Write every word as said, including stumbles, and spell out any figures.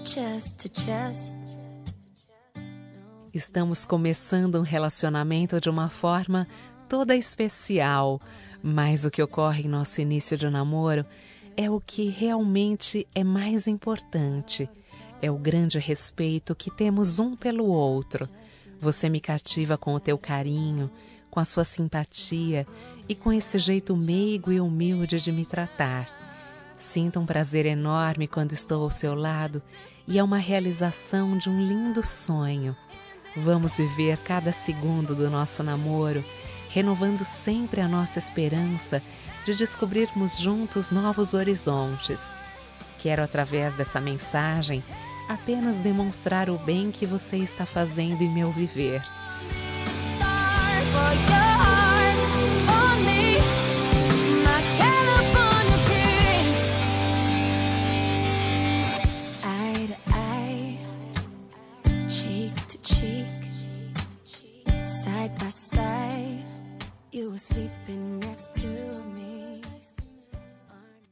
chest to chest. Estamos começando um relacionamento de uma forma toda especial, mas o que ocorre em nosso início de namoro é o que realmente é mais importante. É o grande respeito que temos um pelo outro. Você me cativa com o teu carinho, com a sua simpatia e com esse jeito meigo e humilde de me tratar. Sinto um prazer enorme quando estou ao seu lado e é uma realização de um lindo sonho. Vamos viver cada segundo do nosso namoro, renovando sempre a nossa esperança de descobrirmos juntos novos horizontes. Quero, através dessa mensagem, apenas demonstrar o bem que você está fazendo em meu viver. Side by side, you were sleeping next to me.